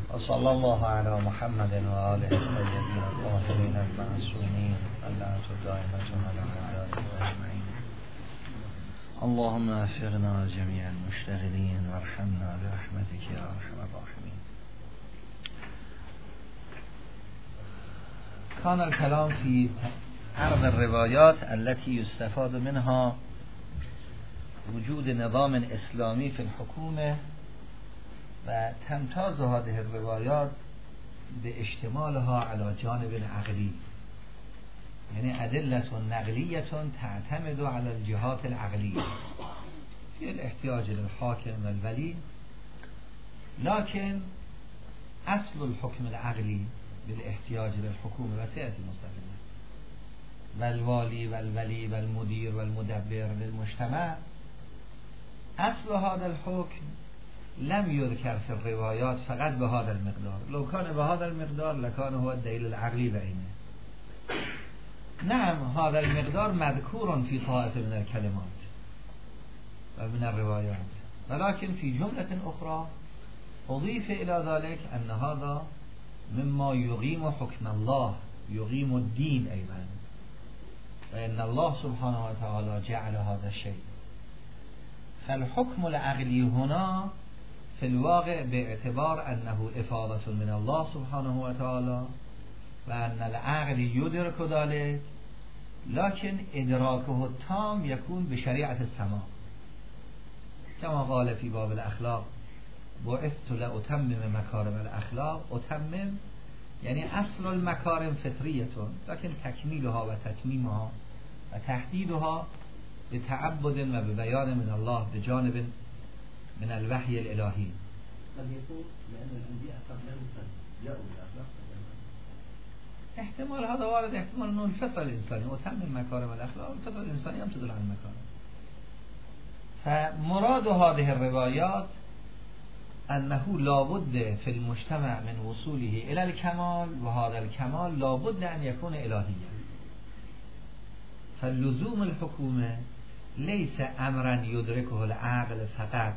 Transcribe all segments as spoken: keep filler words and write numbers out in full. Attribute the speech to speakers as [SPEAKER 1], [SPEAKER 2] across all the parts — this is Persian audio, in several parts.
[SPEAKER 1] وصلى الله على محمد وآله الطيبين الطاهرين المعصومين اللعنة الدائمة على أعدائهم أجمعين. اللهم اغفرنا جميع المشتغلين وارحمنا برحمتك يا أرحم الراحمين. كان الكلام في عرض الروايات التي يستفاد منها وجود نظام اسلامی في الحكومة و تمتاز هذه الروايات باشتمالها على جانب عقلي، يعني أدلة نقلية تعتمد على الجهات العقلية في الاحتياج للحاكم والولي، لكن أصل الحكم العقلي بالاحتياج للحكومة وسيلة المستقلة والوالي والولي والمدير والمدبر للمجتمع، أصل هذا الحكم لم يذكر في الروايات فقط بهذا المقدار. لو كان بهذا المقدار لكان هو الدليل العقلي بعينه. نعم هذا المقدار مذكور في طائفة من الكلمات ومن الروايات، ولكن في جملة أخرى أضيف إلى ذلك أن هذا مما يقيم حكم الله، يقيم الدين أيضا، وأن الله سبحانه وتعالى جعل هذا الشيء. فالحكم العقلي هنا في الواقع باعتبار أنه إفادة من الله سبحانه وتعالى وأن العقل يدرك ذلك، لكن إدراكه التام يكون بشريعة السماء، كما قال في باب الأخلاق: بعثت لأتمم مكارم الأخلاق. أتمم يعني أصل المكارم فطرية، لكن تكميلها وتتميمها وتحديدها بتعبد وببيان من الله بجانب من الوحي الإلهي.
[SPEAKER 2] قد يكون لأن الأنبياء قبلهم جاءوا بالأخلاق.
[SPEAKER 1] احتمال هذا وارد، احتمال أنه الفطرة الإنسانية وتمم مكارم الأخلاق، الفطرة الإنسانية هم تدل على المكارم. فمراد هذه الروايات أنه لابد في المجتمع من وصوله إلى الكمال، وهذا الكمال لابد أن يكون إلهيا. فاللزوم الحكومة ليس أمرا يدركه العقل فقط،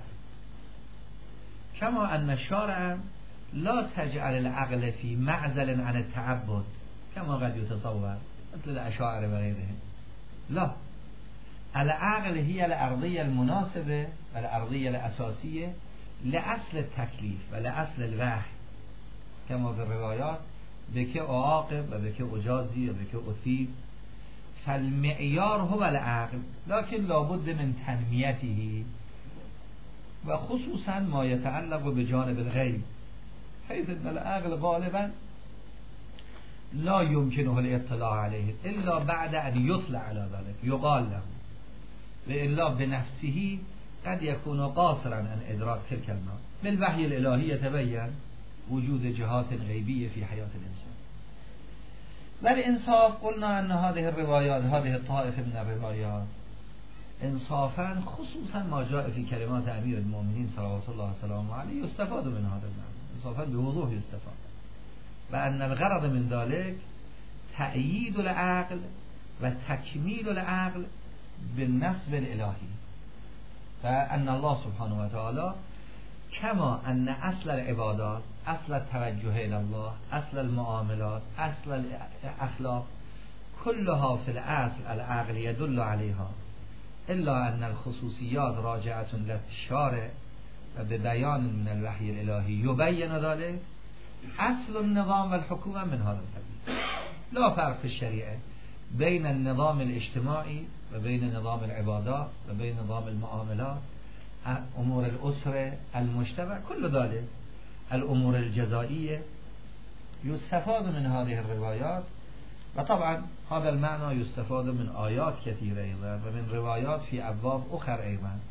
[SPEAKER 1] كما أن الشارع لا تجعل العقل في معزل عن التعبد كما قد يتصور مثل الأشاعرة وغيرهم. لا، العقل هي الأرضية المناسبة والأرضية الأساسية لأصل التكليف ولأصل الوحي، كما في الروايات: بك أعاقب وبك أجازي وبك أثيب. فالمعيار هو العقل، لكن لابد من تنميته، وخصوصا ما يتعلق بجانب الغيب، حيث أن العقل غالبا لا يمكنه الاطلاع عليه إلا بعد أن يطلع على ذلك، يقال له، وإلا بنفسه قد يكون قاصرا عن إدراك تلك المعنى. بالوحي الإلهي يتبين وجود جهات غيبية في حياة الإنسان. والإنصاف قلنا أن هذه الروايات، هذه الطائفة من الروايات إنصافا، خصوصا ما جاء في كلمات أمير المؤمنين صلوات الله وسلامه عليه، يستفاد من هذا المعنى إنصافا بوضوح يستفاد، وأن الغرض من ذلك تأييد العقل وتكميل العقل بالنسب الإلهي. فأن الله سبحانه وتعالى كما أن أصل العبادات، أصل التوجه إلى الله، أصل المعاملات، أصل الأخلاق كلها في الأصل العقل يدل عليها، إلا أن الخصوصيات راجعة للشارع وببيان من الوحي الإلهي يبين ذلك. أصل النظام والحكومة من هذا القبيل. لا فرق في الشريعة بين النظام الاجتماعي وبين نظام العبادات وبين نظام المعاملات، أمور الأسرة، المجتمع، كل ذلك، الأمور الجزائية، يستفاد من هذه الروايات. وطبعا هذا المعنى يستفاد من آيات كثيرة أيضا ومن روايات في أبواب أخرى أيضا.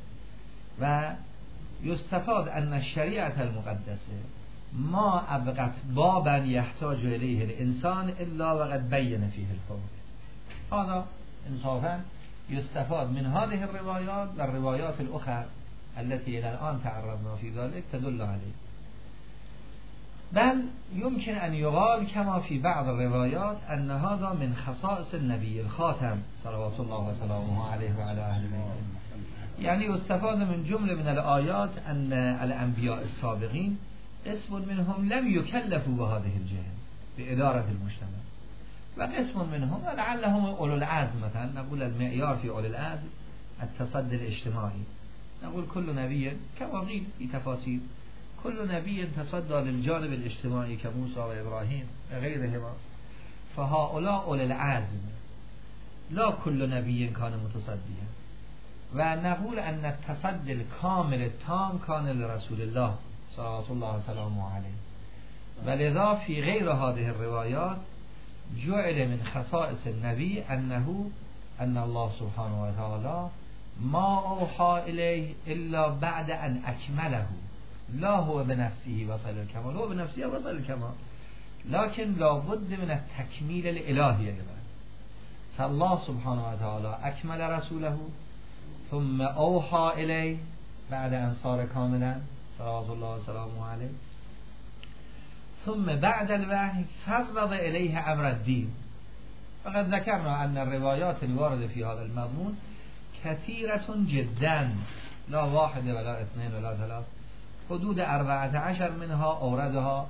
[SPEAKER 1] ويستفاد أن الشريعة المقدسة ما أبقت بابا يحتاج إليه الإنسان إلا وقد بين فيه الحكم. هذا إنصافا يستفاد من هذه الروايات والروايات الأخرى التي إلى الآن تعرضنا في ذلك تدل عليه. بل يمكن أن يقال كما في بعض الروايات أن هذا من خصائص النبي الخاتم صلوات الله وسلامه عليه وعلى أهل بيته. يعني يستفاد من جملة من الآيات أن الأنبياء السابقين قسم منهم لم يكلفوا بهذه الجهة بإدارة المجتمع، و قسم منهم لعلهم اولو العزم، مثلا نقول المعيار في اولو العزم التصدي الاجتماعي، نقول كل نبي كما قيل في تفاصيل كل نبي تصدى للجانب الاجتماعي كموسى وإبراهيم وغيرهما، فهؤلاء اولو العزم لا كل نبي كان متصديا. و نقول ان التصدي الكامل التام كان لرسول الله صلوات الله وسلامه عليه، ولذا في غير هذه الروايات جعل من خصائص النبي أنه أن الله سبحانه وتعالى ما أوحى إليه إلا بعد أن أكمله، لا هو بنفسه وصل الكمال، هو بنفسه وصل الكمال، لكن لابد من التكميل الإلهي أيضا. فالله سبحانه وتعالى أكمل رسوله ثم أوحى إليه بعد أن صار كاملا صلوات الله وسلامه عليه، ثم بعد الوحي فوض إليه أمر الدين. فقد ذكرنا أن الروايات الواردة في هذا المضمون كثيرة جدا، لا واحد ولا اثنين ولا ثلاث، حدود أربعة عشر منها أوردها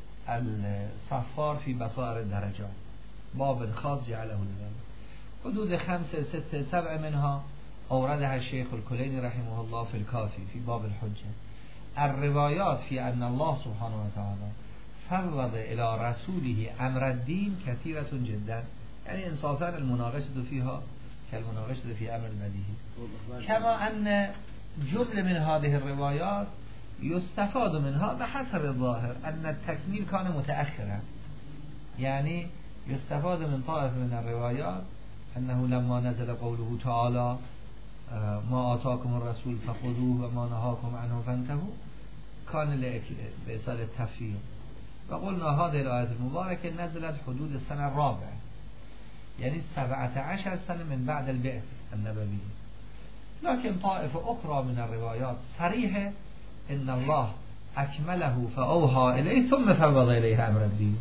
[SPEAKER 1] الصفار في بصائر الدرجات، باب خاص جعله لذلك. حدود خمسة ستة سبع منها أوردها الشيخ الكليني رحمه الله في الكافي في باب الحجة. الروايات في أن الله سبحانه وتعالى فوض إلى رسوله أمر الدين كثيرة جدا، يعني إنصافا المناقشة فيها كالمناقشة في أمر البديهي. كما أن جملة من هذه الروايات يستفاد منها بحسب الظاهر أن التكميل كان متأخرا، يعني يستفاد من طائف من الروايات أنه لما نزل قوله تعالى ما آتاكم الرسول فخذوه وما نهاكم عنه فانتهوا كان لإصال التفسير. وقلنا هذه الآية المباركة نزلت حدود السنة الرابعة، يعني سبعة عشر سنة من بعد البعث النبوي. لكن طائفة أخرى من الروايات صريحة إن الله أكمله فأوحى إليه ثم فوض إليه أمر الدين،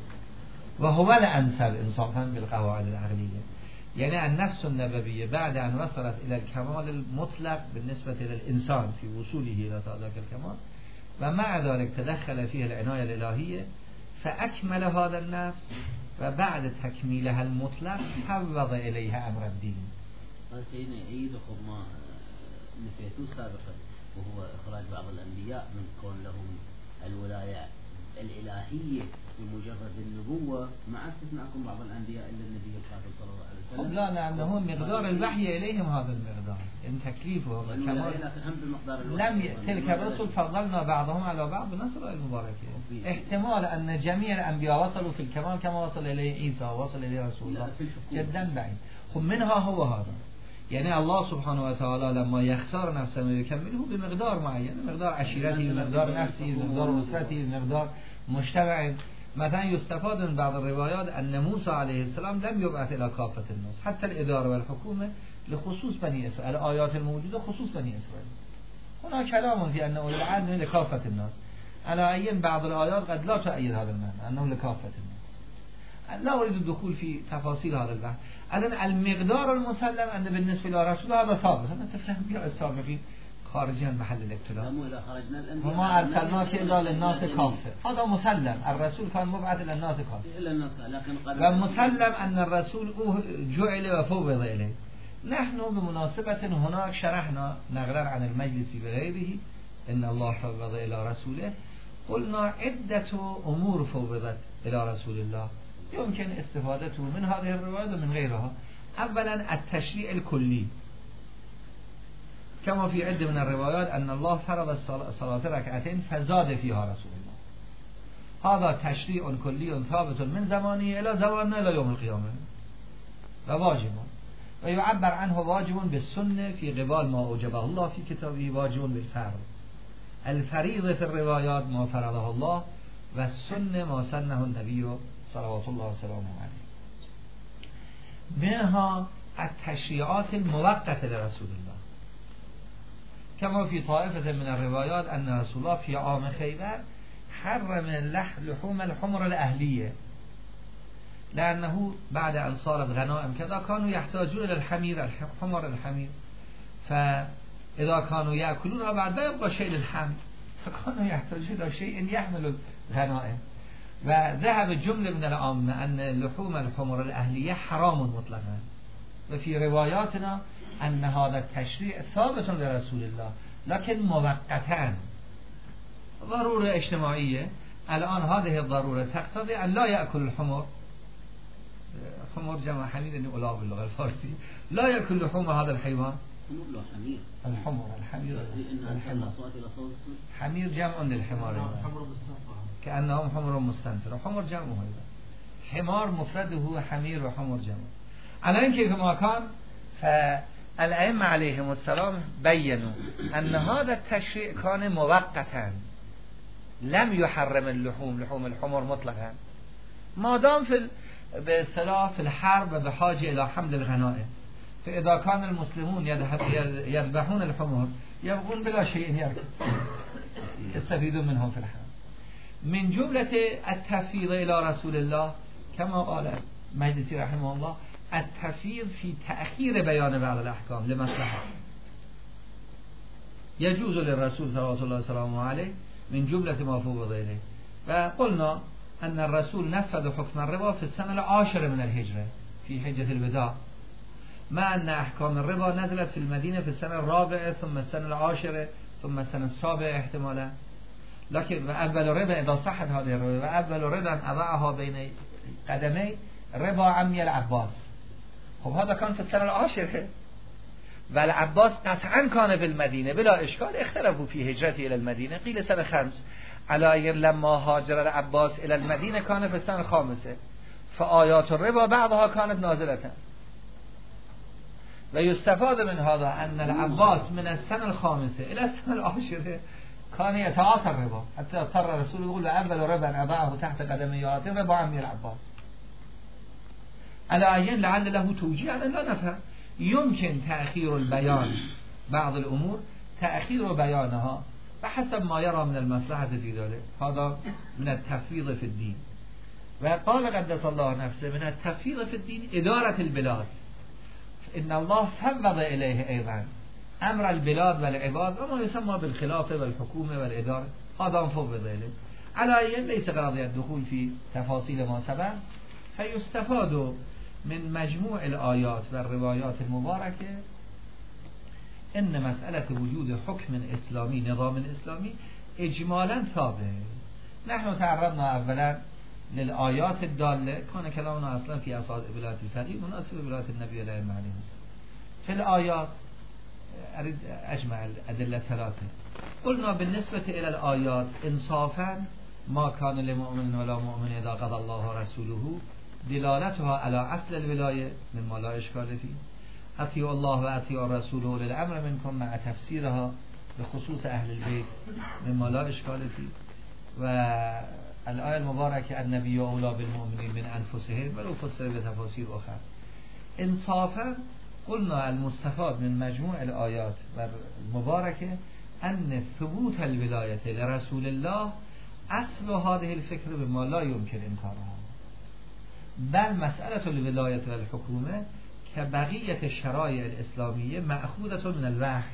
[SPEAKER 1] وهو الأنسب إنصافا بالقواعد العقلية. يعني النفس النبوية بعد أن وصلت إلى الكمال المطلق بالنسبة إلى الإنسان في وصوله إلى ذلك الكمال، ومع ذلك تدخل فيه العناية الإلهية فأكمل هذا النفس، وبعد تكميلها المطلق فوض إليها أمر الدين.
[SPEAKER 3] هذا سيدنا يعيد ما نفيته سابقا، وهو إخراج بعض الأنبياء من كون لهم الولاية الإلهية بمجرد النبوة، مع استثناءكم بعض الأنبياء إلا النبي الكافر صلى الله عليه وسلم.
[SPEAKER 1] لا لأنه مقدار الوحي إليهم هذا المقدار، إن تكليفهم
[SPEAKER 3] الكمال
[SPEAKER 1] لم ي... تلك الرسل فضلنا بعضهم على بعض بنصر المباركة. احتمال أن جميع الأنبياء وصلوا في الكمال كما وصل إليه عيسى ووصل إليه رسول الله جدا بعيد. خب منها هو هذا، يعني الله سبحانه وتعالى لما يختار نفسه ويكمله بمقدار معين، مقدار عشيرته، بمقدار نفسه، بمقدار أسرته، بمقدار مجتمع. مثلا يستفاد من بعض الروايات أن موسى عليه السلام لم يبعث إلى كافة الناس، حتى الإدارة والحكومة لخصوص بني إسرائيل، الآيات الموجودة خصوص بني إسرائيل. هناك كلام في أنه العزم لكافة الناس، على أي بعض الآيات قد لا تؤيد هذا المعنى أنه لكافة الناس. لا أريد الدخول في تفاصيل هذا البحث. أيضا المقدار المسلم أن بالنسبة إلى رسول هذا ثابت، أنا تفهم بها السابقين خارجين محل الابتلاء، وما أرسلناك إلا للناس كافة، هذا مسلم. الرسول كان مبعث إلى الناس كافة، ومسلم أن الرسول جعل وفوض إليه. نحن بمناسبة هناك شرحنا نقلا عن المجلس بغيره إن الله فوض إلى رسوله، قلنا عدة أمور فوضت إلى رسول الله يمكن استفادته من هذه الروايات ومن غيرها. أولا التشريع الكلي، كما في عدة من الروايات أن الله فرض الصلاة ركعتين فزاد فيها رسول الله. هذا تشريع كلي ثابت من زمانه إلى زماننا إلى يوم القيامة، وواجب، ويعبر عنه واجب بالسنة في قبال ما أوجبه الله في كتابه، واجب بالفرض. الفريضة في الروايات ما فرضه الله، والسنة ما سنه النبي صلوات الله وسلامه عليه. منها التشريعات الموقتة لرسول الله، كما في طائفة من الروايات أن رسول الله في عام خيبر حرم لحوم الحمر الأهلية، لأنه بعد أن صارت غنائم كذا كانوا يحتاجون إلى الحمير، الحمر الحمير، فإذا كانوا يأكلون بعد لا يبقى شيء للحمل، فكانوا يحتاجون إلى شيء يحمل الغنائم. وذهب جملة من العامة أن لحوم الحمر الأهلية حرام مطلقا، وفي رواياتنا أن هذا التشريع ثابت لرسول الله لكن موقتا، ضرورة اجتماعية. الآن هذه الضرورة تقتضي أن لا يأكل الحمر، حمر جمع حمير إنه أولا باللغة الفارسية، لا يأكل لحوم هذا الحيوان.
[SPEAKER 3] حمير
[SPEAKER 1] الحمر الحمير
[SPEAKER 3] الحمر
[SPEAKER 1] حمير جمع للحمار، كأنهم حمر مستنفر، وحمر جمع هذا حمار مفرده حمير وحمر جمع. على إن كيف ما كان، فالأئمة عليهم السلام بيّنوا أن هذا التشريع كان موقتا، لم يحرم اللحوم لحوم الحمر مطلقا، ما دام في باصطلاح في الحرب بحاجة إلى حمل الغنائم. فإذا كان المسلمون يذبحون الحمر يبقون بلا شيء يركب يستفيدون منهم في الحرب. من جملة التفويض إلى رسول الله كما قال مجلسي رحمه الله، التفويض في تأخير بيان بعض الأحكام لمصلحة، يجوز للرسول صلى الله عليه وسلم عليه من جملة ما فوض إليه. وقلنا أن الرسول نفذ حكم الربا في السنة العاشرة من الهجرة في حجة الوداع، مع أن أحكام الربا نزلت في المدينة في السنة الرابعة ثم السنة العاشرة ثم السنة السابعة احتمالا. لكن أول ربا إذا صحت هذه الربا، وأول ربا أضعها بين قدمي ربا عمي العباس. خب هذا كان في السنة العاشرة، والعباس قطعا كان في المدينة بلا إشكال. اختلفوا في هجرته إلى المدينة، قيل سنة خمس، على لما هاجر العباس إلى المدينة كان في السنة الخامسة، فآيات الربا بعضها كانت نازلة. ويستفاد من هذا أن العباس من السنة الخامسة إلى السنة العاشرة كان يتعاطى الربا، حتى اضطر الرسول يقول أول ربا أضعه تحت قدميات ربا عمي العباس. على أين لعل له توجيه أن لا نفهم. يمكن تأخير البيان بعض الأمور، تأخير بيانها بحسب ما يرى من المصلحة في ذلك، هذا من التفويض في الدين. وقال قدس الله نفسه من التفويض في الدين إدارة البلاد، إن الله فوض إليه أيضا أمر البلاد والعباد وما يسمى بالخلافة والحكومة والإدارة، هذا فوض إليه. على أي ليس غرضي الدخول في تفاصيل ما سبق. فيستفاد من مجموع الآيات والروايات المباركة إن مسألة وجود حكم إسلامي نظام إسلامي إجمالا ثابت. نحن تعرضنا أولا للآيات الدالة، كان كلامنا أصلا في أصال ولاية الفقيه مناسب ولاية النبي عليه الصلاة والسلام. في الآيات أريد أجمع الأدلة ثلاثة. قلنا بالنسبة إلى الآيات إنصافا ما كان لمؤمن ولا مؤمن إذا قضى الله ورسوله دلالتها على أصل الولاية مما لا إشكال فيه. أطيعوا الله وأطيعوا الرسول أولي الأمر منكم مع تفسيرها بخصوص أهل البيت مما لا إشكال فيه. والآية المباركة النبي أولى بالمؤمنين من أنفسهم ولو فسر بتفاسير أخرى. إنصافا قلنا المستفاد من مجموع الآيات المباركة أن ثبوت الولاية لرسول الله أصل هذه الفكرة بما لا يمكن إنكارها، بل مسألة الولاية والحكومة كبقية الشرائع الإسلامية مأخوذة من الوحي.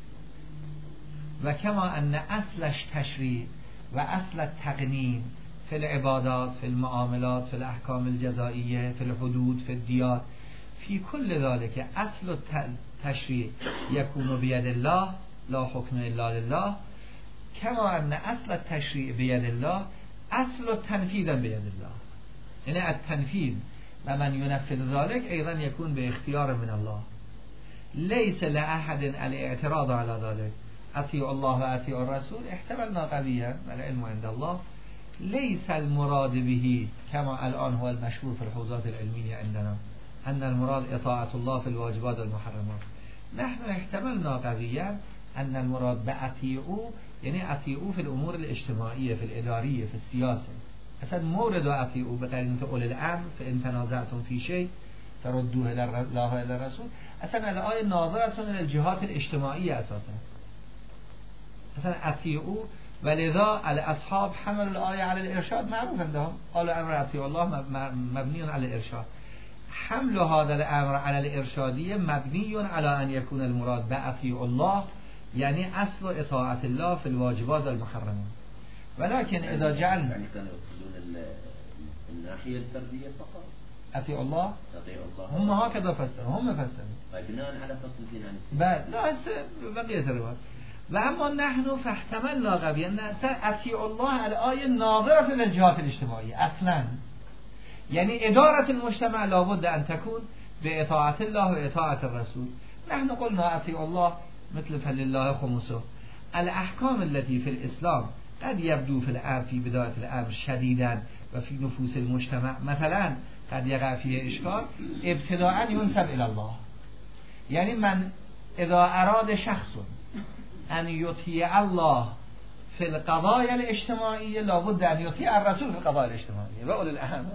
[SPEAKER 1] وكما أن أصلش تشريع وأصل التقنين في العبادات في المعاملات في الأحكام الجزائية في الحدود في الديات، في كل ذلك أصل التشريع يكون بيد الله لا حكم إلا لله، كما أن أصل التشريع بيد الله أصل التنفيذ بيد الله. يعني التنفيذ ومن ينفذ ذلك أيضا يكون باختيار من الله، ليس لأحد الاعتراض على ذلك. أطيعوا الله وأطيعوا الرسول احتملنا قويا والعلم عند الله، ليس المراد به كما الآن هو المشهور في الحوزات العلمية عندنا أن المراد إطاعة الله في الواجبات والمحرمات. نحن احتملنا قويا أن المراد بأطيعوا يعني أطيعوا في الأمور الاجتماعية في الإدارية في السياسة. أصلا مورد أطيعوا بقرينة أولي الأمر فإن تنازعتم في شيء فردوه إلى الله إلى الرسول. أصلا الآية ناظرة إلى الجهات الاجتماعية أساسا. أصلا أطيعوا، ولذا الأصحاب حملوا الآية على الإرشاد، معروف عندهم قالوا أمر أطيعوا الله مبني على الإرشاد. حمل هذا الأمر على الإرشادية مبني على أن يكون المراد بأطيعوا الله یعنی اصل اطاعت الله في الواجبات المحرمه. ولكن اذا جعل
[SPEAKER 2] يعني كانوا يقصدون الناحيه الفرديه فقط
[SPEAKER 1] اطيع الله
[SPEAKER 2] اطيع الله
[SPEAKER 1] هم هكذا فسروا هم فسروا
[SPEAKER 2] بناء على فصل الدين عن السنه
[SPEAKER 1] بعد لا بقيه الروايات. و اما نحن فاحتملنا قبل ان اطيع الله الايه ناظره للجهات الاجتماعيه اصلا، يعني اداره المجتمع لابد ان تكون باطاعه الله واطاعه الرسول. نحن قلنا اطيع الله مثل فلله خمسه. الاحكام التي في الاسلام قد يبدو في الامر في بدايه الامر شديدا و في نفوس المجتمع مثلا قد يقع فيه اشكال ابتداء ينسب الى الله. يعني من اذا اراد شخص ان يطيع الله في القضايا الاجتماعيه لابد ان يطيع الرسول في القضايا الاجتماعيه و اولي الامر.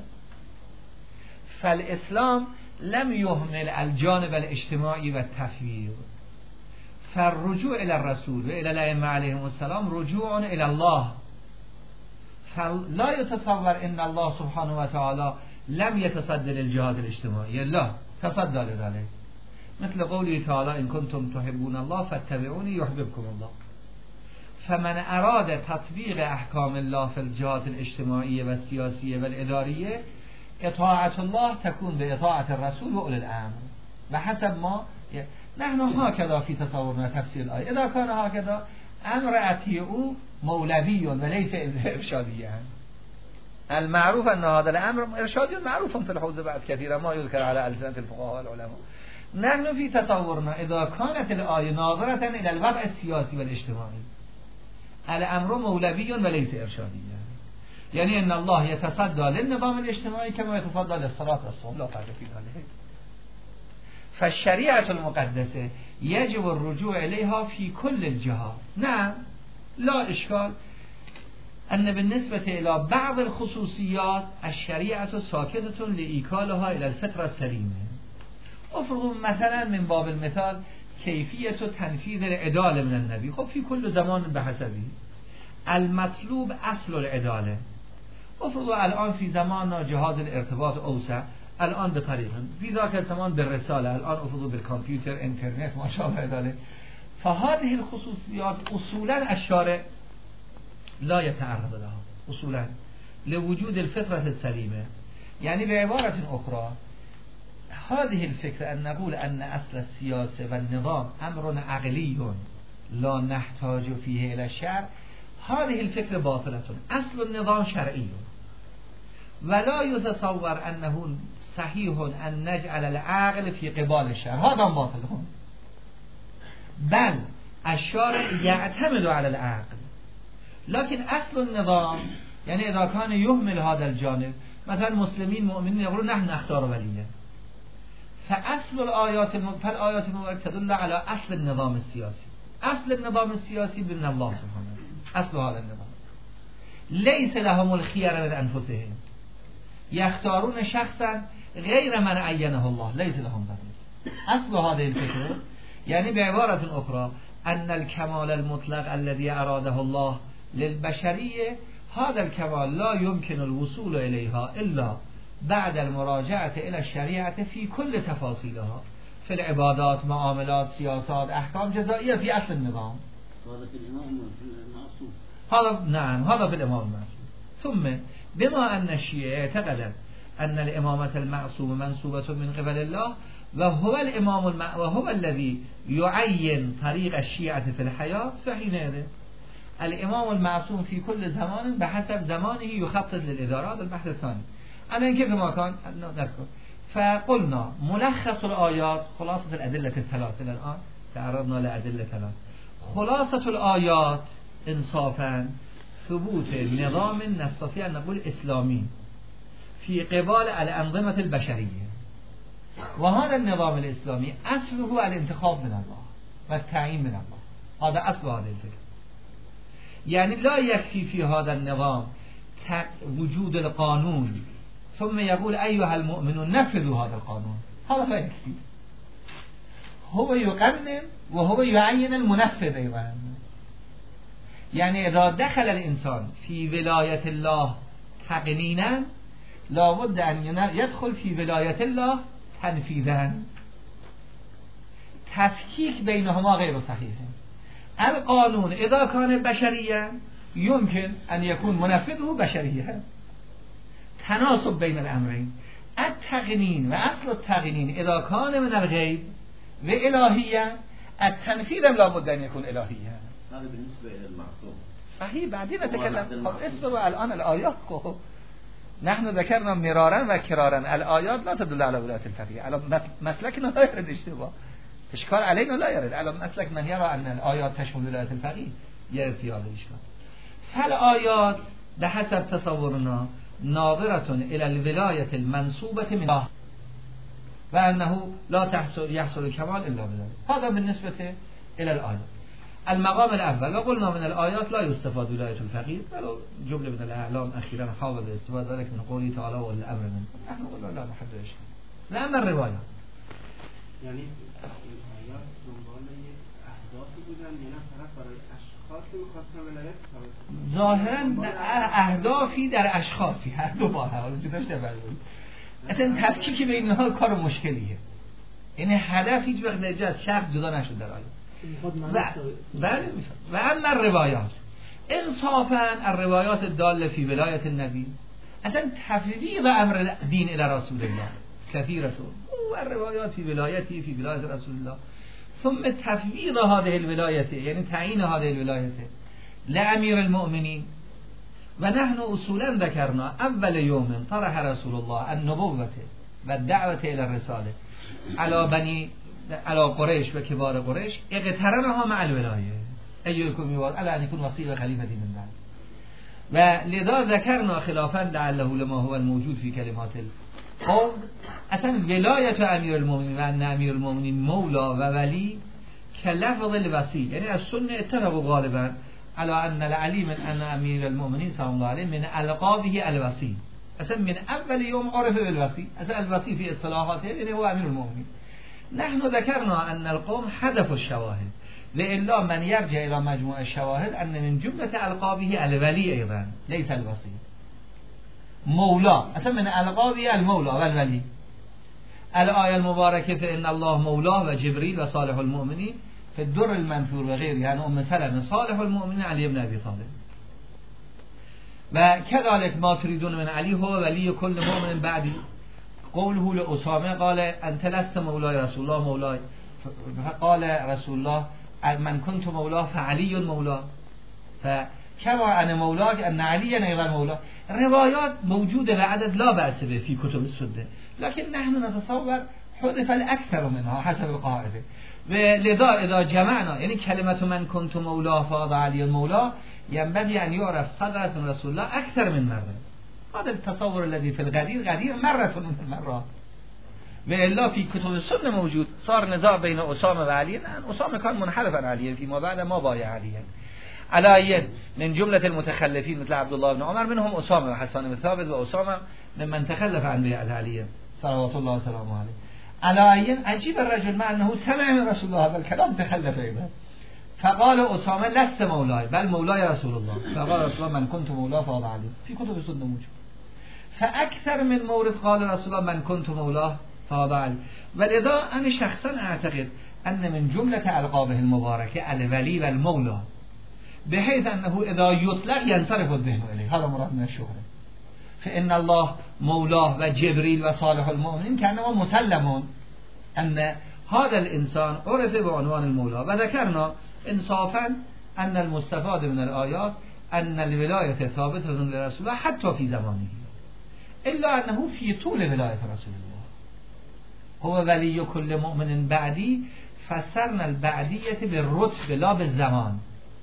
[SPEAKER 1] فالاسلام لم يهمل الجانب الاجتماعي والتفويض، فالرجوع الى الرسول والى الائمه عليهم السلام رجوع الى الله. فلا يتصور ان الله سبحانه وتعالى لم يتصدى للجهات الاجتماعيه، لا تصدى لذلك، مثل قوله تعالى إن كنتم تحبون الله فاتبعوني يحببكم الله. فمن أراد تطبيق أحكام الله في الجهات الاجتماعية والسياسية والإدارية اطاعة الله تكون بإطاعة الرسول وأولي الأمر بحسب ما ي... نحن هكذا في تصورنا تفسير الآية. إذا كان هكذا أمر أطيعوا مولوي وليس إرشاديا. المعروف أن هذا الأمر إرشادي معروف في الحوزة بعد كثيرا ما يذكر على ألسنة الفقهاء والعلماء. نحن في تصورنا إذا كانت الآية ناظرة إلى الوضع السياسي والاجتماعي الأمر مولوي وليس إرشاديا، يعني أن الله يتصدى للنظام الاجتماعي كما يتصدى للصلاة والصوم لا فرق في ذلك. فالشريعة المقدسة يجب الرجوع إليها في كل الجهات. نعم لا إشكال أن بالنسبة إلى بعض الخصوصيات الشريعة ساكتة لإيكالها إلى الفطرة السليمة. افرضوا مثلا من باب المثال كيفية تنفيذ العدالة من النبي، خب في كل زمان بحسبه المطلوب أصل العدالة. افرضوا الآن في زماننا جهاز الارتباط أوسع الآن بطريقة في ذاك الزمان بالرسالة، الآن افرضوا بالكمبيوتر انترنت ما شابه ذلك. فهذه الخصوصيات أصولا الشارع لا يتعرض لها أصولا لوجود الفطرة السليمة. يعني بعبارة أخرى هذه الفكرة أن نقول أن أصل السياسة والنظام أمر عقلي لا نحتاج فيه إلى الشرع، هذه الفكرة باطلة. أصل النظام شرعي ولا يتصور أنه صحيح أن نجعل العقل في قبال الشرع، هذا باطل. بل الشارع يعتمد على العقل، لكن أصل النظام يعني إذا كان يهمل هذا الجانب، مثلا مسلمين مؤمنين يقولون نحن نختار وليا، فأصل الآيات فالآيات المباركة تدل على أصل النظام السياسي. أصل النظام السياسي بإذن الله سبحانه، أصل هذا النظام ليس لهم الخيار من أنفسهم، يختارون شخصا غير من عينه الله، ليس لهم ذلك. أصل هذه الفكرة يعني بعبارة أخرى أن الكمال المطلق الذي أراده الله للبشرية هذا الكمال لا يمكن الوصول إليها إلا بعد المراجعة إلى الشريعة في كل تفاصيلها، في العبادات، معاملات، سياسات، أحكام جزائية في أصل النظام.
[SPEAKER 3] هذا في الإمام المعصوم.
[SPEAKER 1] هذا نعم هذا في الإمام المعصوم. ثم بما أن الشيعة يعتقد أن الإمامة المعصومة منسوبة من قبل الله وهو الإمام الم... وهو الذي يعين طريق الشيعة في الحياة، فحينئذ الإمام المعصوم في كل زمان بحسب زمانه يخطط للإدارات. البحث الثاني أنا كيف ما كان نذكر. فقلنا ملخص الآيات خلاصة الأدلة الثلاث. إلى الآن تعرضنا لأدلة ثلاث. خلاصة الآيات إنصافا ثبوت نظام نستطيع أن نقول إسلامي في قبال الأنظمة البشرية، وهذا النظام الإسلامي أصله الانتخاب من الله والتعيين من الله. هذا أصل هذه الفكرة. يعني لا يكفي في هذا النظام وجود القانون ثم يقول أيها المؤمنون نفذوا هذا القانون، هذا لا يكفي. هو يقنن وهو يعين المنفذ أيضا. يعني إذا دخل الإنسان في ولاية الله تقنينا لابد أن يدخل في ولاية الله تنفيذا. تفكيك بينهما غير صحيح. القانون اذا كان بشريا يمكن ان يكون منفذه بشريا. تناسب بين الامرين. التقنين و اصل التقنين اذا كان من الغیب و الهیا، التنفيذ لا بد ان يكون الهيا.
[SPEAKER 2] هذا بالنسبه الى المعصوم.
[SPEAKER 1] صحيح. بعدين نتكلم. خب اسمه الان الايات خب نحن ذكرنا مرارا و كرارا الايات لا تدل على ولاية الفقيه. على مسلكنا لا يرد اشتباه. اشكال علينا لا يرد. على مسلك من يرى ان الايات تشمل ولاية الفقيه يرد في هذا الاشكال. فالآيات بحسب تصورنا ناظرة الى الولاية المنسوبة من الله و انه لا تحصل يحصل الكمال الا بالله. هذا بالنسبة الى الآيات. المقام الاول وقلنا من الآيات لا يستفاد ولاية الفقيه، ولو جملة من الاعلام اخيرا حاول باستفاد ذلك من قوله تعالى والامر من. نحن قلنا لا محد اشكال. لأن الرواية
[SPEAKER 4] یعنی آیات دنبال اهدافی بودن یا نه فقط برای اشخاصی می‌خواستن ولایت؟
[SPEAKER 1] ظاهرا اهدافی در اشخاصی هر دو با حالا جداش در بود. اصلا تفکیک بین اینها کار مشکلیه. یعنی هدف هیچ وقت از شخص جدا نشد در آیه. و بله و اما الروایات انصافا الروایات الداله فی ولایت النبی اصلا تفویض امر دین الی رسول الله كثيرة والروايات في ولايته في ولاية رسول الله ثم تفويض هذه الولاية يعني تعيين هذه الولاية لأمير المؤمنين. ونحن أصولا ذكرنا أول يوم طرح رسول الله النبوة والدعوة إلى الرسالة على بني على قريش وكبار قريش اقترنها مع الولاية أيكم يواد على أن يكون وصي وخليفة من بعد. ولذا ذكرنا خلافا لعله لما هو الموجود في كلمات قوم اصلا ولایت امیر المؤمنین و ان امیر المؤمنین مولا و ولی کلفظ الوصی، یعنی از سنت اتفقوا غالبا على ان العلی من ان امیر المؤمنین صلی الله علیه من القابه الوصی. اصلا من اول يوم عرف بالوصی، اصلا الوصی في اصطلاحاته یعنی هو امیر المؤمنین. نحن ذكرنا ان القوم حذفوا الشواهد والا من يرجع الى مجموع الشواهد ان من جمله القابه الولی ايضا ليس الوصی. مولا اصلا من القابه المولا و الولی. الآية المباركة فإن الله مولاه و جبريل و صالح المؤمنين في الدر المنثور و غيره يعني أم سلمة صالح المؤمنين علي بن أبي طالب. و كذلك ما تريدون من علي هو ولي كل مؤمن بعدي. قوله لأسامة قال أنت لست مولاي رسول الله مولاي، فقال رسول الله من كنت مولاه فعلي مولاه، فكما أنا مولاك أن عليا أيضا مولاه. روايات موجودة بعدد لا بأس به في كتب السنة، لكن نحن نتصور حذف الأكثر منها حسب القاعدة. ولذا إذا جمعنا يعني كلمة من كنت مولاه فاض علي المولاه ينبغي أن يعرف صدرة من رسول الله أكثر من مرة. هذا التصور الذي في الغدير غدير مرة من المرات، وإلا في كتب السنة موجود. صار نزاع بين أسامة وعلي، أسامة كان منحرفا عن علي فيما بعد ما بايع عليا. على يد من جملة المتخلفين مثل عبد الله بن عمر منهم أسامة وحسان بن ثابت وأسامة ممن تخلف عن بيعة علي صلوات الله وسلامه عليه. على يد عجيب الرجل مع أنه سمع من رسول الله هذا الكلام تخلف أيضا، فقال أسامة لست مولاي بل مولاي رسول الله، فقال رسول الله من كنت مولاه فاض علي في كتب السنة موجود. فأكثر من مورد قال رسول الله من كنت مولاه فاض علي. ولذا أنا شخصا أعتقد أن من جملة ألقابه المباركة الولي والمولى، بحيث أنه إذا يطلق ينصرف الذهن إليه. هذا مراد من الشهرة. فإن الله مولاه وجبريل وصالح المؤمنين كأنما مسلمون أن هذا الإنسان عرف بعنوان المولى. وذكرنا إنصافا أن المستفاد من الآيات أن الولاية ثابتة لرسول الله حتى في زمانه، إلا أنه في طول ولاية رسول الله هو ولي كل مؤمن بعدي. فسرنا البعدية بالرتب لا بالزمان،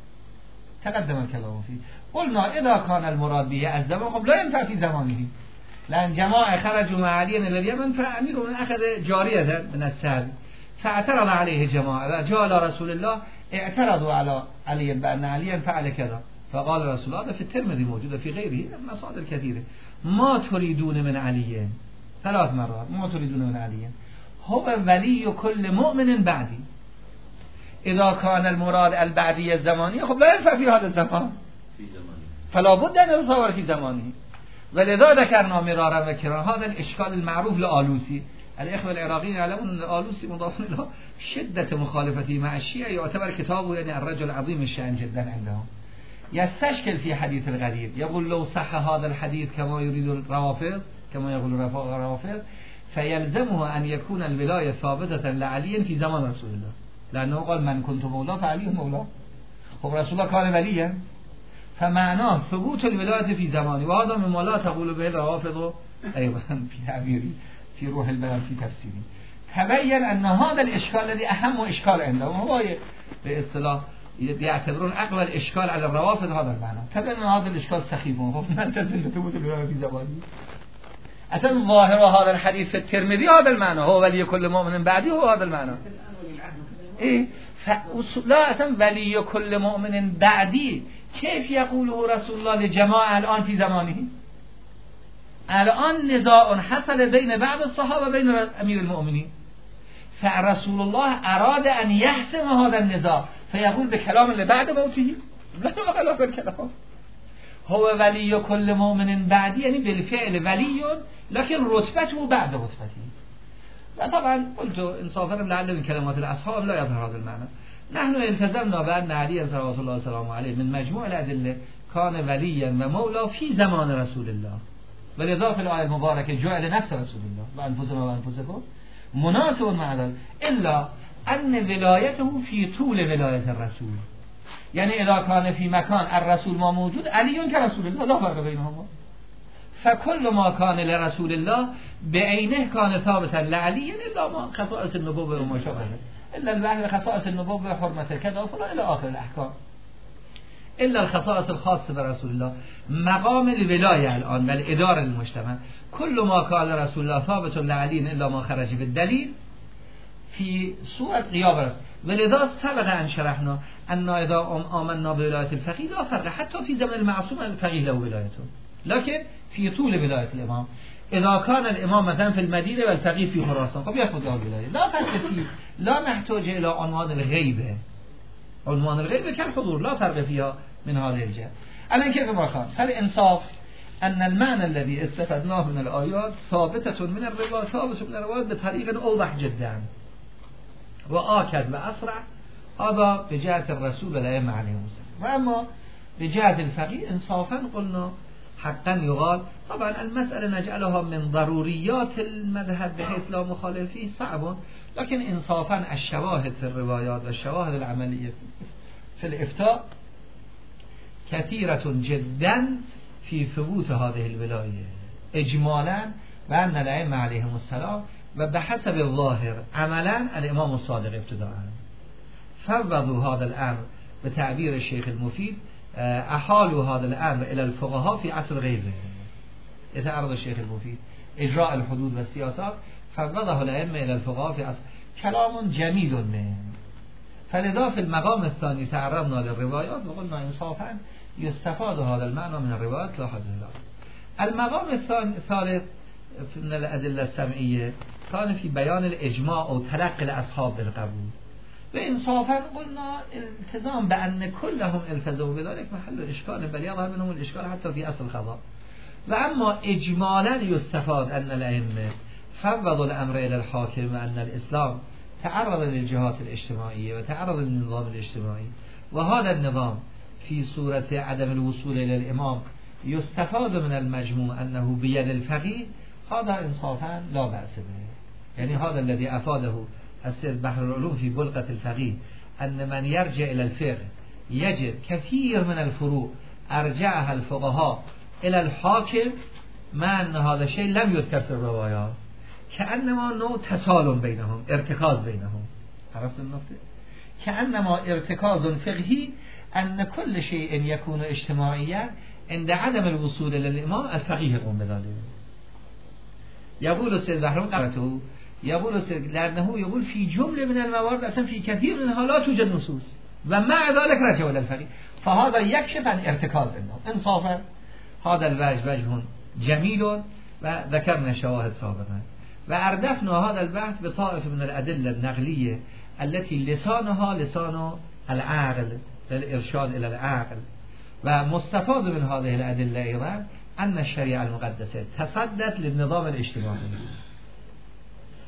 [SPEAKER 1] تقدم الكلام فيه. قلنا إذا كان المراد به الزمان قبل لا ينفع في زمانه، لأن جماعة خرجوا مع علي إلى اليمن فأمير من أخذ جارية من السهل فاعترض عليه جماعة وجاء على رسول الله اعترضوا على علي بأن علي فعل كذا، فقال رسول الله في الترمذي موجودة في غيره مصادر كثيرة ما تريدون من علي ثلاث مرات ما تريدون من علي هو ولي كل مؤمن بعدي. إذا كان المراد البعدية الزمانية خب لا ينفع في هذا الزمان فلا بد أن يتصور في زمانه. ولذا ذكرنا مرارا وكرارا هذا الإشكال المعروف لآلوسي الإخوة العراقيين يعلمون أن الآلوسي مضاف إلى شدة مخالفته مع الشيعة يعتبر كتابه يعني الرجل عظيم الشأن جدا عندهم. يستشكل في حديث الغريب، يقول لو صح هذا الحديث كما يريد الروافض كما يقول الروافض فيلزمه أن يكون الولاية ثابتة لعلي في زمان رسول الله، لأنه قال من كنت مولاه فعلي مولاه. خب رسول الله كان وليا، فمعناه ثبوت الولاية في زمانه، وهذا مما لا تقول به الروافض أيضا في تعبيري في روح البيان في تفسيري. تبين أن هذا الإشكال الذي أهم إشكال عندهم هو باصطلاح يعتبرون أقوى الإشكال على الروافض هذا المعنى. تبين أن هذا الإشكال سخيف، من تزل ثبوت الولاية في زمانه. أصلا ظاهر هذا الحديث في الترمذي هذا المعنى، هو ولي كل مؤمن بعدي هو هذا المعنى. إيه لا أصلا ولي كل مؤمن بعدي كيف يقوله رسول الله لجماعة الآن في زمانه؟ الآن نزاع حصل بين بعض الصحابة بين أمير المؤمنين، فرسول الله أراد أن يحسم هذا النزاع فيقول بكلام اللي بعد موته، لا خلاف الكلام. هو ولي كل مؤمن بعدي يعني بالفعل ولي، لكن رتبته بعد رتبته. وطبعا قلت انصافا لعل من كلمات الأصحاب لا يظهر هذا المعنى. نحن التزمنا بأن علي صلوات الله وسلامه عليه من مجموع الأدلة كان وليا ومولى في زمان رسول الله، ولذا في الآية المباركة جعل نفس رسول الله وأنفسنا وأنفسكم مناسب مع ذلك، إلا أن ولايته في طول ولاية الرسول. يعني إذا كان في مكان الرسول ما موجود علي كرسول الله لا فرق بينهما، فكل ما كان لرسول الله بعينه كان ثابتا لعلي إلا ما خصائص النبوة وما شابه، إلا البعض خصائص النبوة حرمة كذا وفلا إلى آخر الأحكام، إلا الخصائص الخاصة برسول الله. مقام الولاية الآن والإدارة للمجتمع كل ما كان لرسول الله ثابت لعلي إلا ما خرج بالدليل في سورة غياب رسول. ولذا سبق أن شرحنا أن إذا آمنا بولاية الفقيه لا فرق حتى في زمن المعصوم الفقيه له ولايته، لكن في طول ولاية الإمام. إذا كان الإمام مثلا في المدينة والفقيه في خراسان طب يأخذ له الولاية، لا فرق فيه، لا نحتاج إلى عنوان الغيبة. عنوان الغيبة كالحضور لا فرق فيها من هذه الجهة. الآن كيف ما كان فالإنصاف أن المعنى الذي استفدناه من الآيات ثابتة من الرواية ثابت من الرواية بطريقة أوضح جدا وآكد وأسرع، هذا بجهة الرسول والأئمة عليهم السلام. وأما بجهة الفقيه إنصافا قلنا حقا يقال طبعا المسألة نجعلها من ضروريات المذهب بحيث لا مخالف فيه صعب، لكن إنصافا الشواهد في الروايات والشواهد العملية في الإفتاء كثيرة جدا في ثبوت هذه الولاية إجمالا، وأن الأئمة عليهم السلام وبحسب الظاهر عملا الإمام الصادق ابتداء فوضوا هذا الأمر بتعبير الشيخ المفيد، أحالوا هذا الأمر إلى الفقهاء في عصر غيره. إذا أراد الشيخ المفيد إجراء الحدود والسياسات فوضه الأئمة إلى الفقهاء في عصر، كلام جميل منه. فلذا في المقام الثاني تعرضنا للروايات وقلنا إنصافا يستفاد هذا المعنى من الروايات لا حجة له. المقام الثالث من الأدلة السمعية كان في بيان الإجماع أو تلقي الأصحاب بالقبول، وإنصافا قلنا التزام بأن كلهم التزموا بذلك محل الإشكال، بل يظهر منهم الإشكال حتى في أصل الخطأ. وأما إجمالا يستفاد أن الأئمة فوضوا الأمر إلى الحاكم، وأن الإسلام تعرض للجهات الاجتماعية وتعرض للنظام الاجتماعي، وهذا النظام في صورة عدم الوصول إلى الإمام يستفاد من المجموع أنه بيد الفقيه، هذا إنصافا لا بأس به. يعني هذا الذي أفاده السيد بحر العلوم في بلغة الفقيه، أن من يرجع إلى الفقه يجد كثير من الفروع أرجعها الفقهاء إلى الحاكم، مع أن هذا الشيء لم يذكر في الروايات، كأنما نوع تسالم بينهم، ارتكاز بينهم. عرفت النقطة؟ كأنما ارتكاز فقهي، أن كل شيء يكون اجتماعيا عند عدم الوصول إلى الإمام الفقيه يقوم بذلك. يقول السيد بحر قرأته يقول السيد لأنه يقول في جملة من الموارد أصلا في كثير منها لا توجد نصوص، ومع ذلك رجعوا إلى الفقيه، فهذا يكشف عن ارتكاز إنهم. إنصافا هذا الوجه وجه جميل، وذكرنا شواهد سابقا، وأردفنا هذا البحث بطائف من الأدلة النقلية التي لسانها لسان العقل للإرشاد إلى العقل. ومستفاد من هذه الأدلة أيضا أن الشريعة المقدسة تصدت للنظام الاجتماعي،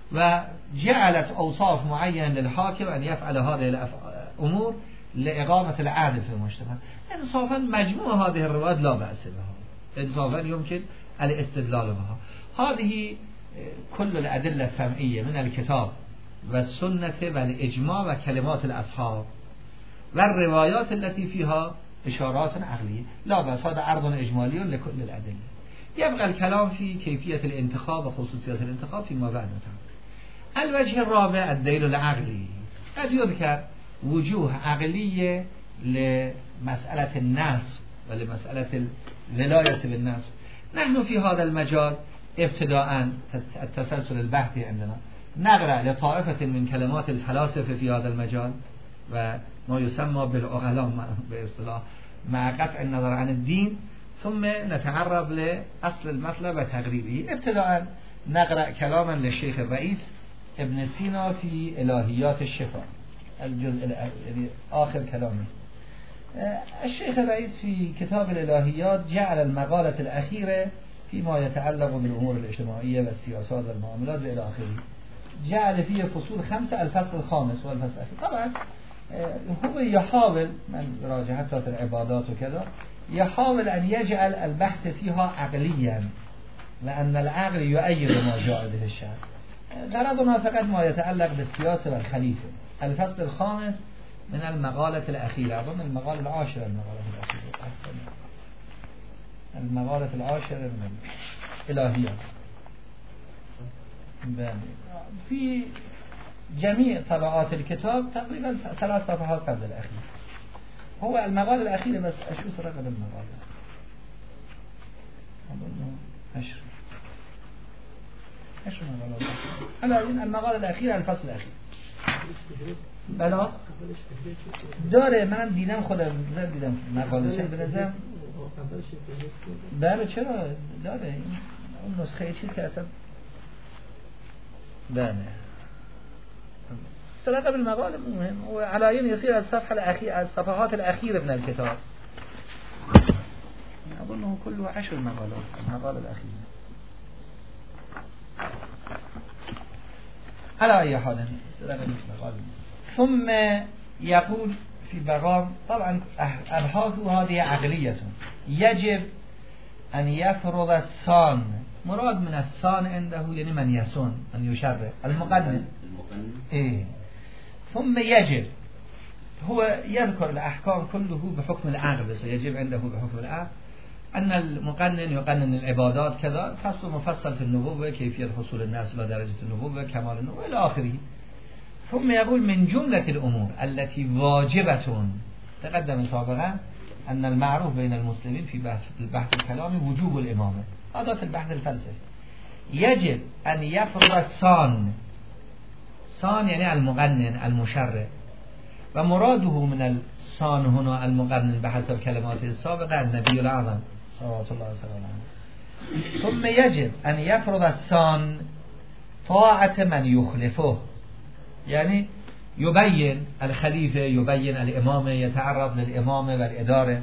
[SPEAKER 1] و جعلت اوصاف معین للحاکم ان یفعل هذه الامور لاقامه العدل في المجتمع. انصافا مجموع هذه الروايات لا بأس بها، انصافا يمكن الاستدلال بها. هذه كل الأدلة السمعية من الكتاب والسنة والإجماع وكلمات الأصحاب والروايات التي فيها إشارات عقلية، لا بأس، هذا عرض إجمالي لكل الأدلة. يبقى الكلام في كيفية الانتخاب وخصوصيات الانتخاب فيما بعد. الوجه الرابع الدليل العقلي. قد يذكر وجوه عقلية لمسألة النصب ولمسألة الولاية بالنصب. نحن في هذا المجال ابتداء التسلسل البحثي عندنا نقرأ لطائفة من كلمات الفلاسفة في هذا المجال وما يسمى بالعقلاء باصطلاح مع قطع النظر عن الدين، ثم نتعرض لأصل المطلب وتقريبه. ابتداء نقرأ كلاما للشيخ الرئيس ابن سينا في إلهيات الشفاء، الجزء يعني آخر كلامه. الشيخ الرئيس في كتاب الإلهيات جعل المقالة الأخيرة فيما يتعلق بالأمور الاجتماعية والسياسات والمعاملات وإلى آخره، جعل فيه فصول خمسة، الفصل الخامس والفصل الأخير. طبعا هو يحاول من راجعات العبادات وكذا يحاول أن يجعل البحث فيها عقليا، لأن العقل يؤيد ما جاء به الشرع. غرضنا فقط ما يتعلق بالسياسة والخليفة. الفصل الخامس من المقالة الأخيرة، أظن المقالة العاشرة المقالة الأخيرة المقالة العاشرة من الإلهيات في جميع طبعات الكتاب تقريبا ثلاث صفحات قبل الأخير. هو المقالة الأخيرة بس أشوف رقم المقالة أظن عشر عشر مقالات. هلا المقالة الأخيرة الفصل الأخير بلا داره. من دیدم خودم دیدم مقاله چه بنظرم بله چرا داره اون نسخه چیز که اصلا بله سرقه بالمقال مهم وعلى يصير الصفحة الأخيرة الصفحات الأخيرة من الكتاب. أظنه كله عشر مقالات المقالة الأخيرة. على أي حال سرقه بالمقال. ثم يقول في بقام طبعا أبحاث هذه عقلية يجب أن يفرض الصان. مراد من الصان عنده يعني من يصون من يشرع المقنن. إيه. ثم يجب هو يذكر الأحكام كله بحكم العقل، بس يجب عنده بحكم العقل أن المقنن يقنن العبادات كذا، فصل مفصل في النبوة كيفية حصول الناس ودرجة النبوة كمال النبوة إلى آخره. ثم يقول من جملة الأمور التي واجبة، تقدم سابقا أن المعروف بين المسلمين في بحث البحث الكلامي وجوب الإمامة، هذا في البحث الفلسفي. يجب أن يفرض الصان، صان يعني المقنن المشرع، ومراده من الصان هنا المقنن بحسب كلماته السابقة النبي الأعظم صلوات الله وسلامه عليه. ثم يجب أن يفرض الصان طاعة من يخلفه، يعني يبين الخليفة يبين الإمامة يتعرض للإمامة والإدارة،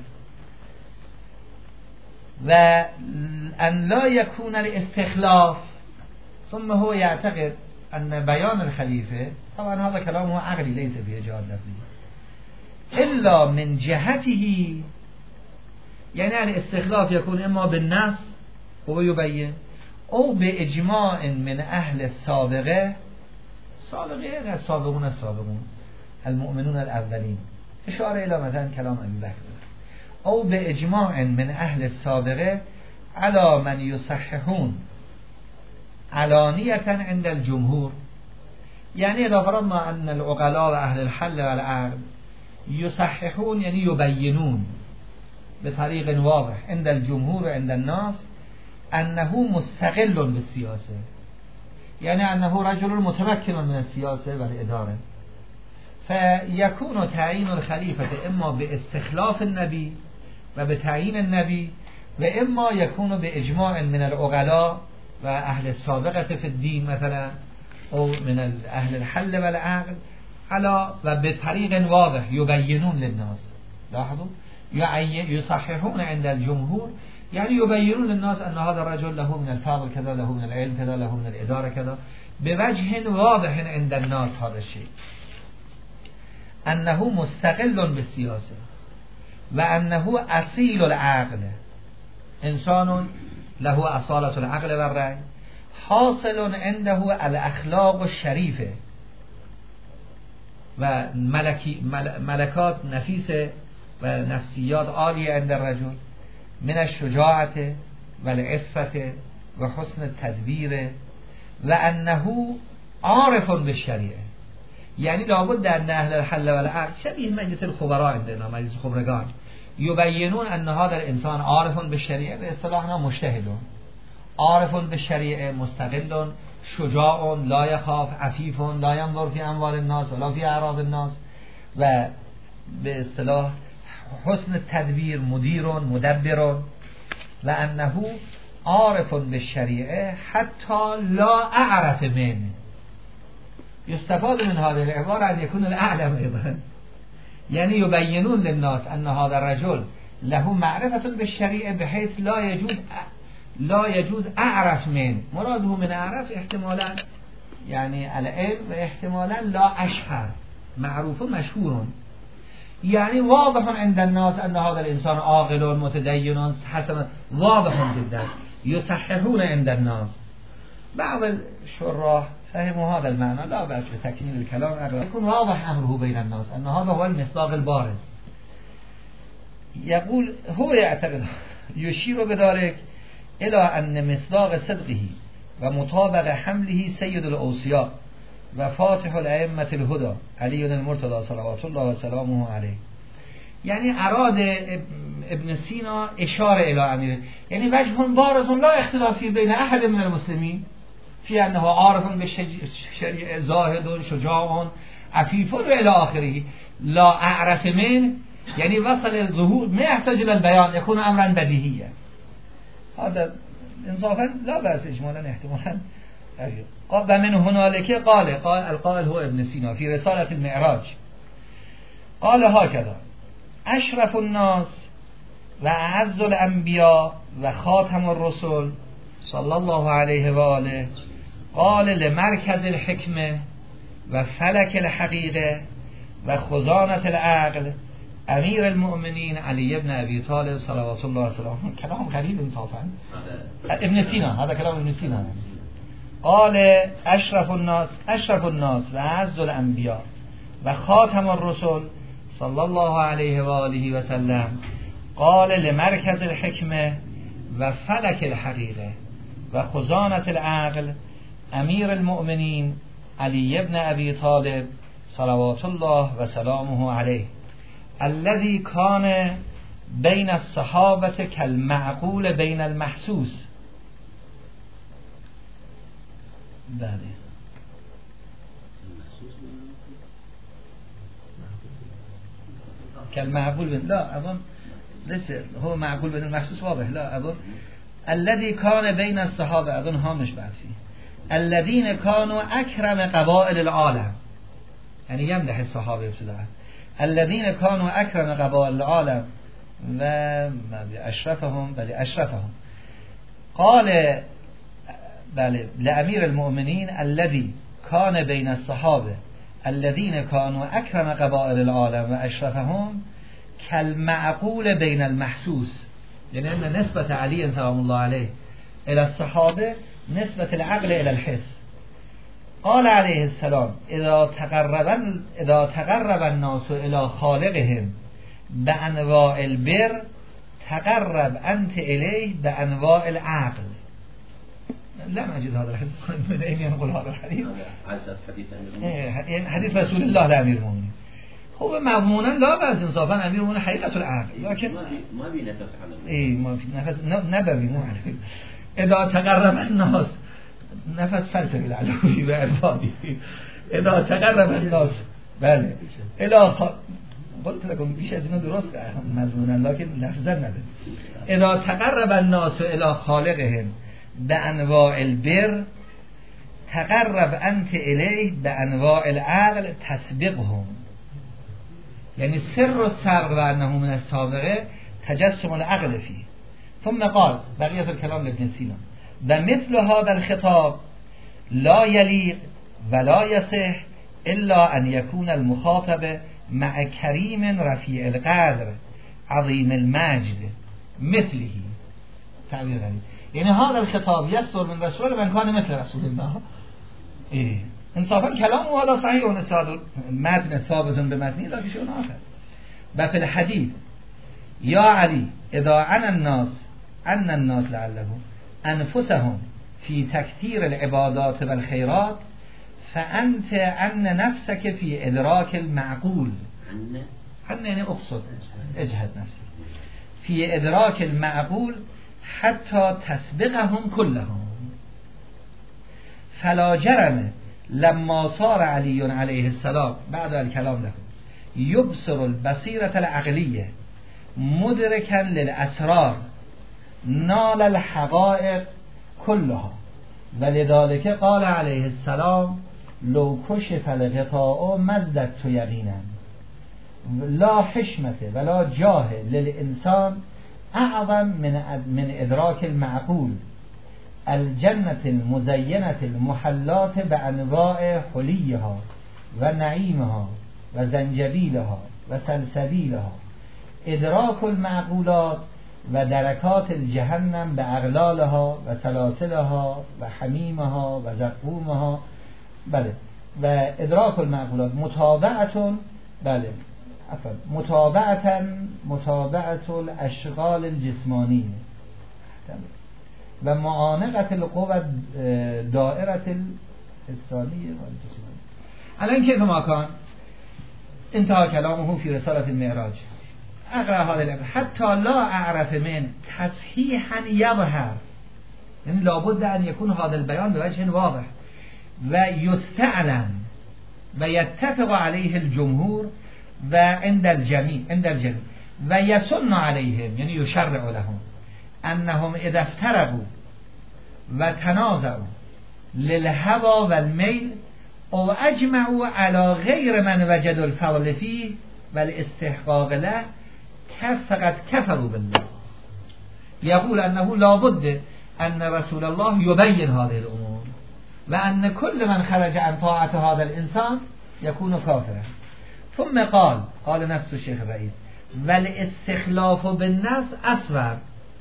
[SPEAKER 1] وأن لا يكون الاستخلاف. ثم هو يعتقد أن بيان الخليفة طبعا هذا كلامه عقلي ليس فيه جهاد لفظي إلا من جهته، يعني الاستخلاف يكون إما بالنص هو يبين أو بإجماع من أهل السابقة. سابقين السابقون السابقون المؤمنون الأولين، إشارة إلى مثلا كلام أبي بكر، أو بإجماع من أهل السابقة على من يصححون علانية عند الجمهور. يعني إذا فرضنا أن العقلاء وأهل الحل والعقد يصححون يعني يبينون بطريق واضح عند الجمهور وعند الناس أنه مستقل بالسياسة، يعني أنه رجل متمكن من السياسة والإدارة، فيكون تعيين الخليفة إما باستخلاف النبي وبتعيين النبي، وإما يكون بإجماع من العقلاء وأهل السابقة في الدين مثلا أو من أهل الحل والعقل على وبطريق واضح يبينون للناس. لاحظوا یصححون عند الجمهور یعنی یبینون للناس ان هذا الرجل له من الفضل كذا، له من العلم كذا، له من الاداره كذا، بوجه واضح عند الناس هذا الشيء انه مستقل بالسیاسه و انه اصیل العقل، انسان له اصالة العقل و الرأی، حاصل عنده الاخلاق الشریفه و ملکی مل ملکات نفیسه و نفسیات عالیه عند الرجل من الشجاعت و العفت و حسن التدبیر و انه عارف بالشریعه، یعنی لابد در اهل الحل و العقد شبیه مجلس الخبراء عندنا، مجلس خبرگان، یبینون ان هذا الانسان عارف بالشریعه، به اصطلاحنا مجتهد، عارف بالشریعه، مستقل، شجاع، لا يخاف، عفیف، لا ينظر في اموال الناس ولا في اعراض الناس، و به اصطلاح حسن التدبیر، مدیر مدبر، و انه عارف بالشریعه حتی لا اعرف من. يستفاد من هذه العبارة أن يكون الأعلم أيضا، يعني يبينون للناس أن هذا الرجل له معرفة بالشريعة بحيث لا يجوز لا يجوز أعرف من، مراده من أعرف احتمالا يعني العلم و احتمالا لا أشهر، معروف مشهور، يعني واضح عند الناس أن هذا الإنسان عاقل متدين حسن، واضح جدا، يصححون عند الناس. بعض الشراح فهموا هذا المعنى، لا بأس بتكميل الكلام أغلب يكون واضح أمره بين الناس أن هذا هو المصداق البارز. يقول هو يعتقد يشير بذلك إلى أن مصداق صدقه ومطابق حمله سيد الأوصياء وفاتح الأئمة الهدى علي المرتضى صلوات الله وسلامه عليه. يعني أراد ابن سينا إشارة إلى أميره، يعني وجه بارز لا اختلاف بين أحد من المسلمين في أنه عارف بالشريعة، زاهد، شجاع، عفيف إلى آخره، لا أعرف من، يعني وصل الظهور ما يحتاج إلى البيان، يكون أمرا بديهيا. هذا انصافا لا بأس إجمالا احتمالا. ومن هنالك قال قال القائل هو ابن سينا في رسالة المعراج، قال هكذا: أشرف الناس و اعز الانبیاء و خاتم الرسل صلی الله علیه و آله قال لمرکز الحکمه و فلک الحقیقه و خزانة العقل امیر المؤمنین علی ابن ابی طالب صلوات الله وسلامه. کلام غریب انصافا، ابن سینا، هذا کلام ابن سینا. قال اشرف الناس اشرف الناس و اعز الانبیاء و خاتم الرسل صلی الله علیه و آله و سلم قال لمرکز الحکمه و فلک الحقیقه و خزانة العقل امیر المؤمنین علی ابن ابی طالب صلوات الله و سلامه علیه الذي كان بین الصحابه كالمعقول بین المحسوس. بله كالمعقول بين، لا أظن ليس هو معقول بين المحسوس واضح، لا أظن الذي كان بين الصحابة، أظن هامش بعد فيه الذين كانوا أكرم قبائل العالم، يعني يمدح الصحابة ابتداء، الذين كانوا أكرم قبائل العالم و أشرفهم بل أشرفهم. قال بله لأمير المؤمنين الذي كان بين الصحابة الذين كانوا أكرم قبائل العالم وأشرفهم كالمعقول بين المحسوس، يعني أن نسبة علي سلام الله عليه إلى الصحابة نسبة العقل إلى الحس. قال عليه السلام إذا تقرب إذا تقرب الناس إلى خالقهم بأنواع البر تقرب أنت إليه بأنواع العقل. لا ما أجد هذا الحديث، من أين ينقل هذا الحديث؟ حديث رسول الله لأمير المؤمنين. هو مضمونا لا بأس انصافا أمير المؤمنين حقيقة العقل، لكن
[SPEAKER 3] ما في نفس على
[SPEAKER 1] إيه ما في نفس نبوي مو على إذا تقرب الناس نفس فلسفي العلوي وعرفاني. إذا تقرب الناس بله إلى خ... قلت لكم بیش از اینو درست مضمونا لكن لفظا نداره. إذا تقرب الناس إلى خالقهم بأنواع البر تقرب أنت إليه بأنواع العقل تسبقهم. يعني سر السرق وأنه من السابقة تجسم العقل فيه. ثم قال بقية الكلام لابن سينا ومثل هذا الخطاب لا يليق ولا يصح إلا أن يكون المخاطب مع كريم رفيع القدر عظيم المجد مثله. تعبير غريب، يعني هذا الخطاب يصدر من رسول من كان مثل رسول الله. إيه انصافا كلام هذا صحيح ونساد متن ثابت بمتنه لكن شيء آخر. وفي الحديث يا علي إذا عن الناس أن الناس لعله أنفسهم في تكثير العبادات والخيرات فأنت عن نفسك في إدراك المعقول. عن يعني أقصد اجهد نفسك في إدراك المعقول حتى تسبقهم كلهم. فلا جرم لما صار علي عليه السلام بعد الكلام له يبصر البصيرة العقلية مدركا للأسرار نال الحقائق كلها. ولذلك قال عليه السلام لو كشف الغطاء مزددت يقينا لا حشمة ولا جاه للإنسان أعظم من من إدراك المعقول الجنة المزينة المحلات بأنواع حليها ونعيمها وزنجبيلها وسلسبيلها. إدراك المعقولات ودركات الجهنم بأغلالها وسلاسلها وحميمها وزقومها. بله. وإدراك المعقولات متابعة بله عفوا متابعة متابعة الأشغال الجسمانية و معانقة القوى دائرة الحسانية والجسمانية. الآن كيف ما كان انتهى كلامه في رسالة المعراج. أقرأ هذا الأمر حتى لا أعرف من تصحيحا يظهر، يعني لابد أن يكون هذا البيان بوجه واضح ويستعلم ويتفق عليه الجمهور وعند الجميع عند الجميع ويسن عليهم، يعني يشرع لهم أنهم إذا افترقوا وتنازعوا للهوى والميل أو أجمعوا على غير من وجدوا الفضل فيه والاستحقاق له فقد كفروا بالله. يقول أنه لا بد أن رسول الله يبين هذه الأمور وأن كل من خرج عن طاعة هذا الإنسان يكون كافرا. ثم قال قال نفس الشيخ الرئيس والاستخلاف بالناس أسوأ،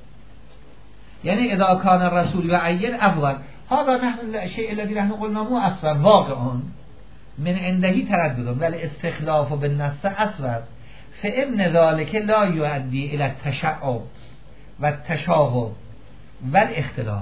[SPEAKER 1] يعني إذا كان الرسول يعين أفضل. هذا نحن الشيء الذي نحن قلنا مو أسوأ واقع من عنده تردد، والاستخلاف بالناس أسوأ فإن ذلك لا يؤدي إلى التشعب والتشاغب والاختلاف.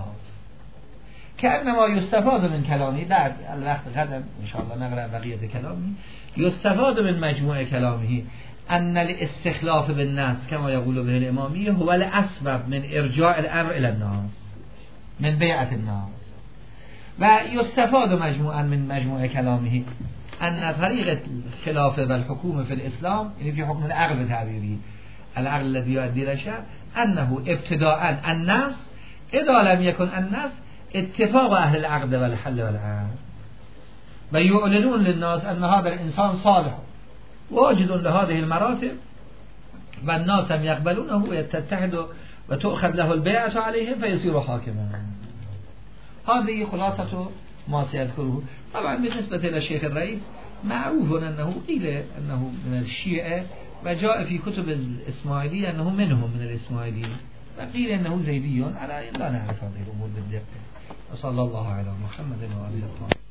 [SPEAKER 1] كأنما يستفاد من كلامه بعد الوقت غدا إن شاء الله نقرأ بقية كلامه. يستفاد من مجموع كلامه أن الاستخلاف بالناس كما يقول به الإمامية هو الأسبب من إرجاع الأمر إلى الناس من بيعة الناس. ويستفاد مجموعا من مجموع كلامه أن طريقة الخلافة والحكومة في الإسلام يعني في حكم العقل بتعبيره العقل الذي يؤدي إلى شيء أنه ابتداء الناس إذا لم يكن الناس اتفاق أهل العقد والحل والعقد ويعلنون للناس أن هذا الإنسان صالح واجد لهذه المراتب والناس هم يقبلونه ويتتحد وتؤخذ له البيعة عليهم فيصير حاكما. هذه خلاصة ما سيذكره. طبعا بالنسبة إلى الشيخ الرئيس معروف أنه قيل أنه من الشيعة وجاء في كتب الإسماعيلية أنه منهم من الإسماعيليين وقيل أنه زيدي على لا نعرف هذه الأمور بالدقة. وصلى الله على محمد وآله الطاهرين.